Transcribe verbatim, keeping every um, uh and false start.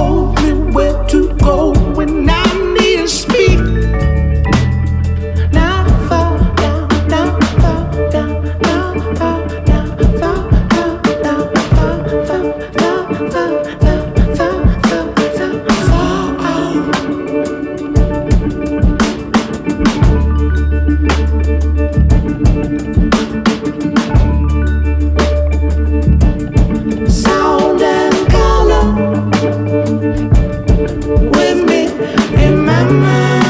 told me where to go when I need to speak. Now I fall down, now I fall down, now I fall down, fall, fall down, fall, fall, fall, fall, fall, fall, fall, fall, sound and color with me in my mind.